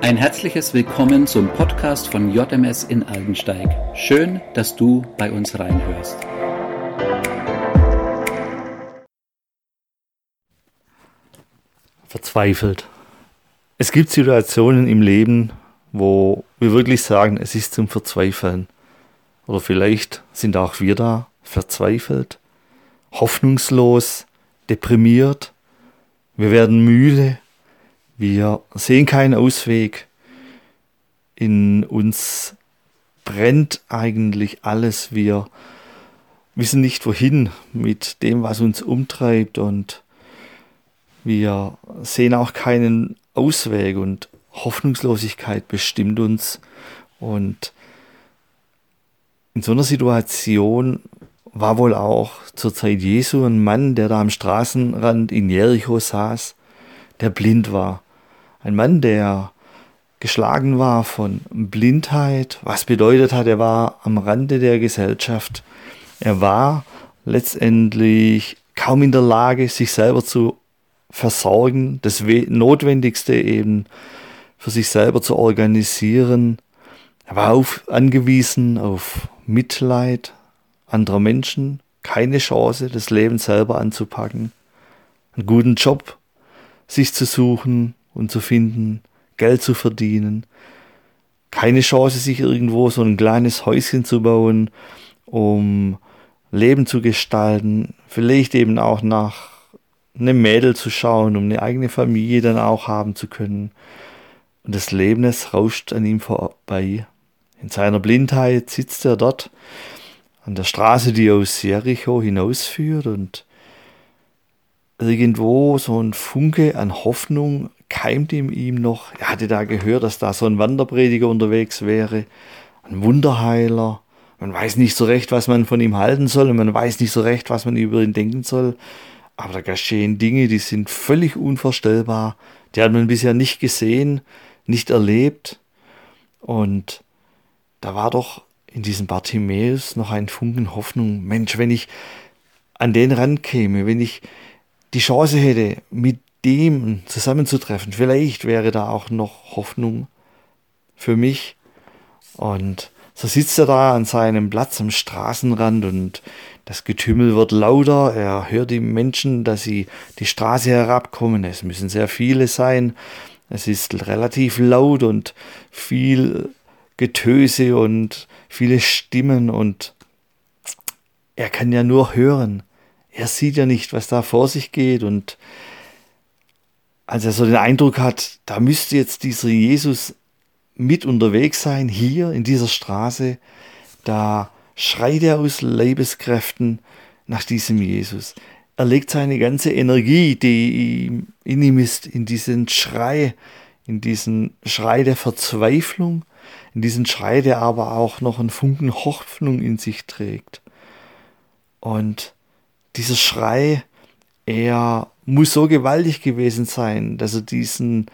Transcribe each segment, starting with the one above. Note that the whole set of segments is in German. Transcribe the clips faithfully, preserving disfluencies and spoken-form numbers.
Ein herzliches Willkommen zum Podcast von J M S in Aldensteig. Schön, dass du bei uns reinhörst. Verzweifelt. Es gibt Situationen im Leben, wo wir wirklich sagen, es ist zum Verzweifeln. Oder vielleicht sind auch wir da verzweifelt, hoffnungslos, deprimiert. Wir werden müde. Wir sehen keinen Ausweg. In uns brennt eigentlich alles. Wir wissen nicht wohin mit dem, was uns umtreibt, und wir sehen auch keinen Ausweg, und Hoffnungslosigkeit bestimmt uns. Und in so einer Situation war wohl auch zur Zeit Jesu ein Mann, der da am Straßenrand in Jericho saß, der blind war. Ein Mann, der geschlagen war von Blindheit, was bedeutet hat, er war am Rande der Gesellschaft. Er war letztendlich kaum in der Lage, sich selber zu versorgen, das Notwendigste eben für sich selber zu organisieren. Er war auf, angewiesen auf Mitleid anderer Menschen, keine Chance, das Leben selber anzupacken, einen guten Job sich zu suchen und zu finden, Geld zu verdienen, keine Chance, sich irgendwo so ein kleines Häuschen zu bauen, um Leben zu gestalten, vielleicht eben auch nach einem Mädel zu schauen, um eine eigene Familie dann auch haben zu können. Und das Leben, es rauscht an ihm vorbei. In seiner Blindheit sitzt er dort an der Straße, die aus Jericho hinausführt, und irgendwo so ein Funke an Hoffnung keimt in ihm noch. Er hatte da gehört, dass da so ein Wanderprediger unterwegs wäre, ein Wunderheiler. Man weiß nicht so recht, was man von ihm halten soll, und man weiß nicht so recht, was man über ihn denken soll. Aber da geschehen Dinge, die sind völlig unvorstellbar. Die hat man bisher nicht gesehen, nicht erlebt. Und da war doch in diesem Bartimäus noch ein Funken Hoffnung. Mensch, wenn ich an den rankäme, wenn ich die Chance hätte, mit dem zusammenzutreffen, vielleicht wäre da auch noch Hoffnung für mich. Und so sitzt er da an seinem Platz am Straßenrand, und das Getümmel wird lauter. Er hört die Menschen, dass sie die Straße herabkommen. Es müssen sehr viele sein. Es ist relativ laut und viel Getöse und viele Stimmen, und er kann ja nur hören. Er sieht ja nicht, was da vor sich geht, und als er so den Eindruck hat, da müsste jetzt dieser Jesus mit unterwegs sein, hier in dieser Straße, da schreit er aus Leibeskräften nach diesem Jesus. Er legt seine ganze Energie, die in ihm ist, in diesen Schrei, in diesen Schrei der Verzweiflung, in diesen Schrei, der aber auch noch einen Funken Hoffnung in sich trägt. Und dieser Schrei, er muss so gewaltig gewesen sein, dass er diesen,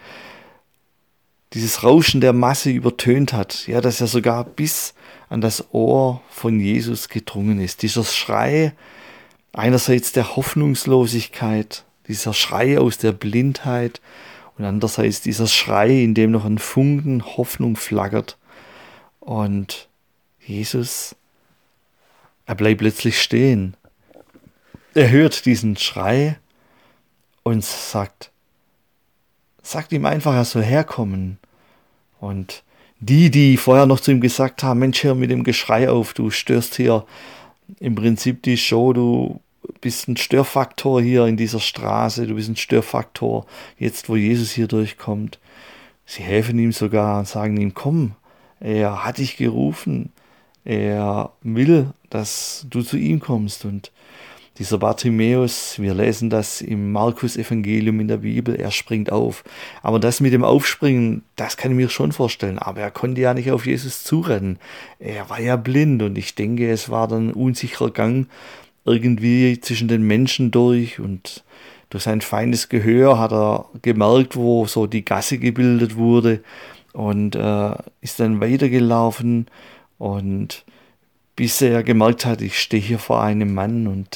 dieses Rauschen der Masse übertönt hat, ja, dass er sogar bis an das Ohr von Jesus gedrungen ist. Dieser Schrei einerseits der Hoffnungslosigkeit, dieser Schrei aus der Blindheit, und andererseits dieser Schrei, in dem noch ein Funken Hoffnung flackert. Und Jesus, er bleibt plötzlich stehen. Er hört diesen Schrei und sagt, sagt ihm einfach, er soll herkommen. Und die, die vorher noch zu ihm gesagt haben, Mensch, hör mit dem Geschrei auf, du störst hier im Prinzip die Show, du bist ein Störfaktor hier in dieser Straße, du bist ein Störfaktor, jetzt wo Jesus hier durchkommt. Sie helfen ihm sogar und sagen ihm, komm, er hat dich gerufen, er will, dass du zu ihm kommst. Und dieser Bartimäus, wir lesen das im Markus-Evangelium in der Bibel, er springt auf. Aber das mit dem Aufspringen, das kann ich mir schon vorstellen. Aber er konnte ja nicht auf Jesus zurennen. Er war ja blind, und ich denke, es war dann ein unsicherer Gang irgendwie zwischen den Menschen durch, und durch sein feines Gehör hat er gemerkt, wo so die Gasse gebildet wurde, und äh, ist dann weitergelaufen, und bis er gemerkt hat, ich stehe hier vor einem Mann, und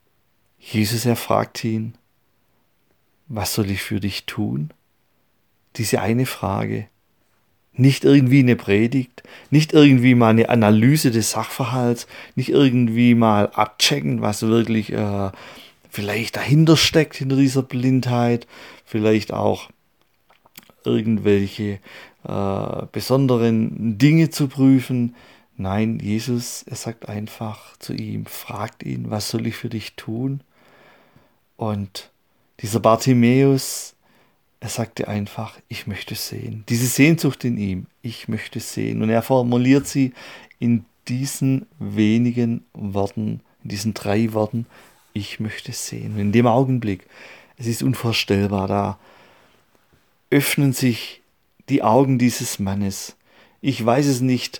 Jesus, er fragt ihn, was soll ich für dich tun? diese eine Frage. Nicht irgendwie eine Predigt, nicht irgendwie mal eine Analyse des Sachverhalts, nicht irgendwie mal abchecken, was wirklich äh, vielleicht dahinter steckt, hinter dieser Blindheit, vielleicht auch irgendwelche äh, besonderen Dinge zu prüfen. Nein, Jesus, er sagt einfach zu ihm, fragt ihn, was soll ich für dich tun? Und dieser Bartimäus, er sagte einfach, ich möchte sehen. Diese Sehnsucht in ihm, ich möchte sehen. Und er formuliert sie in diesen wenigen Worten, in diesen drei Worten, ich möchte sehen. Und in dem Augenblick, es ist unvorstellbar, da öffnen sich die Augen dieses Mannes. Ich weiß es nicht,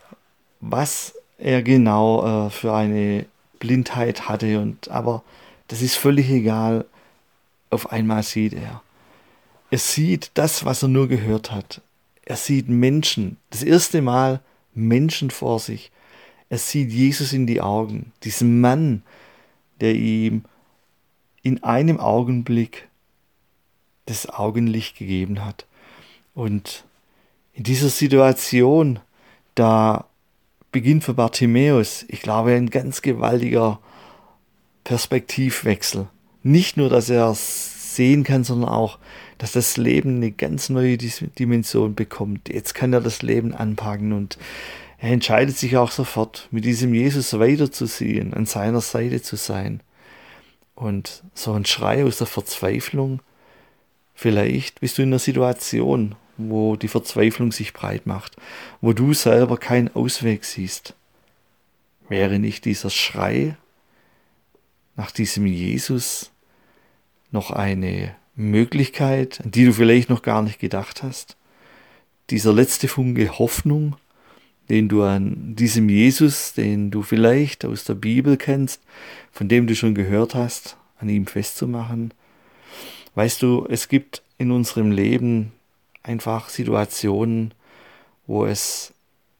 was er genau äh, für eine Blindheit hatte, und, aber das ist völlig egal. Auf einmal sieht er. Er sieht das, was er nur gehört hat. Er sieht Menschen, das erste Mal Menschen vor sich. Er sieht Jesus in die Augen, diesen Mann, der ihm in einem Augenblick das Augenlicht gegeben hat. Und in dieser Situation, da beginnt für Bartimäus, ich glaube, ein ganz gewaltiger Perspektivwechsel. Nicht nur, dass er sehen kann, sondern auch, dass das Leben eine ganz neue Dimension bekommt. Jetzt kann er das Leben anpacken, und er entscheidet sich auch sofort, mit diesem Jesus weiterzuziehen, an seiner Seite zu sein. Und so ein Schrei aus der Verzweiflung, vielleicht bist du in einer Situation, wo die Verzweiflung sich breit macht, wo du selber keinen Ausweg siehst. Wäre nicht dieser Schrei nach diesem Jesus noch eine Möglichkeit, an die du vielleicht noch gar nicht gedacht hast? Dieser letzte Funke Hoffnung, den du an diesem Jesus, den du vielleicht aus der Bibel kennst, von dem du schon gehört hast, an ihm festzumachen. Weißt du, es gibt in unserem Leben einfach Situationen, wo es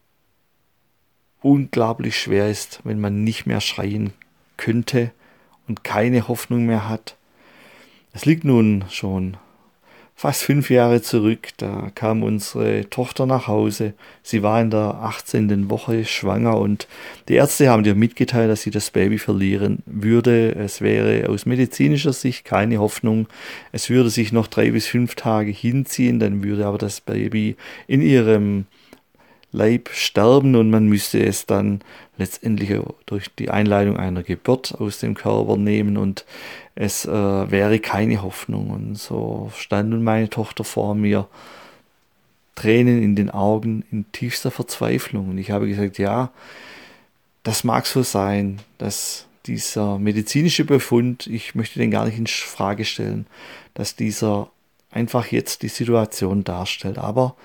unglaublich schwer ist, wenn man nicht mehr schreien könnte und keine Hoffnung mehr hat. Es liegt nun schon fast fünf Jahre zurück, da kam unsere Tochter nach Hause. Sie war in der achtzehnten Woche schwanger, und die Ärzte haben ihr mitgeteilt, dass sie das Baby verlieren würde. Es wäre aus medizinischer Sicht keine Hoffnung. Es würde sich noch drei bis fünf Tage hinziehen, dann würde aber das Baby in ihrem Leib sterben, und man müsste es dann letztendlich durch die Einleitung einer Geburt aus dem Körper nehmen, und es äh, wäre keine Hoffnung. Und so stand nun meine Tochter vor mir, Tränen in den Augen, in tiefster Verzweiflung. Und ich habe gesagt, ja, das mag so sein, dass dieser medizinische Befund, ich möchte den gar nicht in Frage stellen, dass dieser einfach jetzt die Situation darstellt. Aber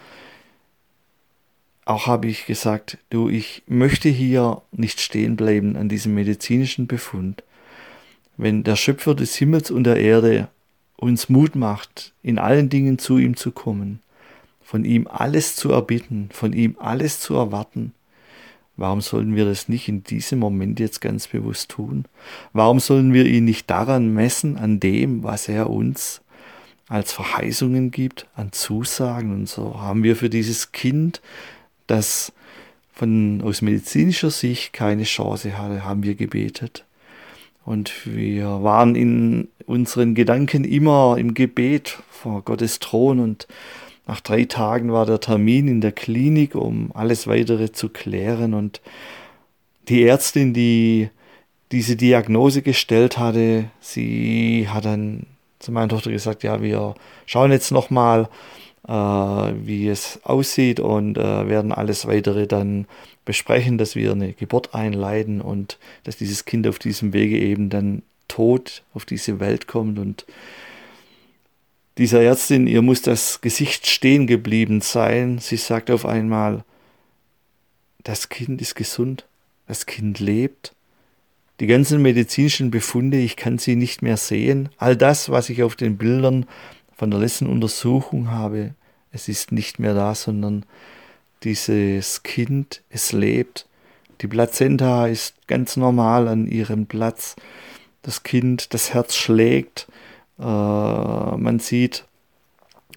auch habe ich gesagt, du, ich möchte hier nicht stehen bleiben an diesem medizinischen Befund. Wenn der Schöpfer des Himmels und der Erde uns Mut macht, in allen Dingen zu ihm zu kommen, von ihm alles zu erbitten, von ihm alles zu erwarten, warum sollen wir das nicht in diesem Moment jetzt ganz bewusst tun? Warum sollen wir ihn nicht daran messen, an dem, was er uns als Verheißungen gibt, an Zusagen? Und so haben wir für dieses Kind, das von, aus medizinischer Sicht keine Chance hatte, haben wir gebetet. Und wir waren in unseren Gedanken immer im Gebet vor Gottes Thron, und nach drei Tagen war der Termin in der Klinik, um alles Weitere zu klären. Und die Ärztin, die diese Diagnose gestellt hatte, sie hat dann zu meiner Tochter gesagt, ja, wir schauen jetzt nochmal, äh, wie es aussieht, und äh, werden alles Weitere dann besprechen, dass wir eine Geburt einleiten und dass dieses Kind auf diesem Wege eben dann tot auf diese Welt kommt. Und dieser Ärztin, ihr muss das Gesicht stehen geblieben sein. Sie sagt auf einmal, das Kind ist gesund, das Kind lebt. Die ganzen medizinischen Befunde, ich kann sie nicht mehr sehen. All das, was ich auf den Bildern von der letzten Untersuchung habe, es ist nicht mehr da, sondern dieses Kind, es lebt. Die Plazenta ist ganz normal an ihrem Platz. Das Kind, das Herz schlägt. Äh, man sieht,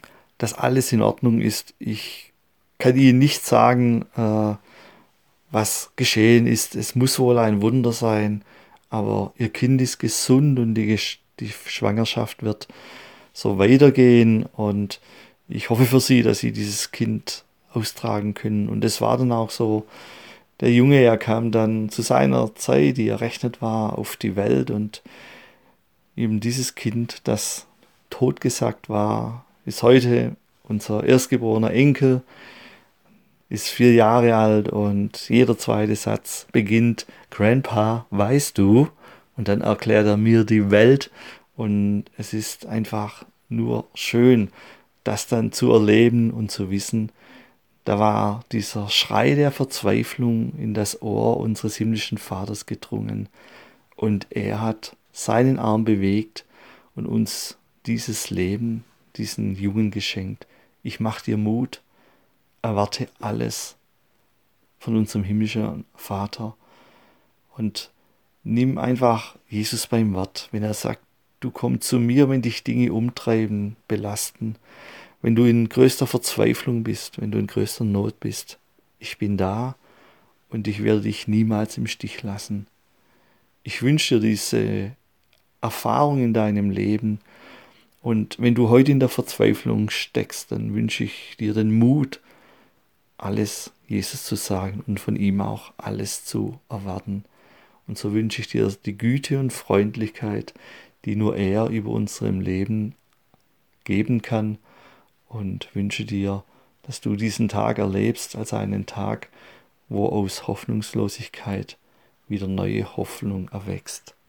dass alles in Ordnung ist. Ich kann Ihnen nicht sagen, äh, was geschehen ist. Es muss wohl ein Wunder sein, aber Ihr Kind ist gesund und die, die Schwangerschaft wird so weitergehen und ich hoffe für Sie, dass Sie dieses Kind austragen können. Und es war dann auch so. Der Junge, er kam dann zu seiner Zeit, die errechnet war, auf die Welt und eben dieses Kind, das totgesagt war, ist heute unser erstgeborener Enkel, ist vier Jahre alt und jeder zweite Satz beginnt, Grandpa, weißt du? Und dann erklärt er mir die Welt und es ist einfach nur schön, das dann zu erleben und zu wissen. Da war dieser Schrei der Verzweiflung in das Ohr unseres himmlischen Vaters gedrungen und er hat seinen Arm bewegt und uns dieses Leben, diesen Jungen geschenkt. Ich mach dir Mut, erwarte alles von unserem himmlischen Vater und nimm einfach Jesus beim Wort, wenn er sagt, du komm zu mir, wenn dich Dinge umtreiben, belasten, wenn du in größter Verzweiflung bist, wenn du in größter Not bist. Ich bin da und ich werde dich niemals im Stich lassen. Ich wünsche dir diese Erfahrung in deinem Leben und wenn du heute in der Verzweiflung steckst, dann wünsche ich dir den Mut, alles Jesus zu sagen und von ihm auch alles zu erwarten. Und so wünsche ich dir die Güte und Freundlichkeit, die nur er über unserem Leben geben kann und wünsche dir, dass du diesen Tag erlebst als einen Tag, wo aus Hoffnungslosigkeit wieder neue Hoffnung erwächst.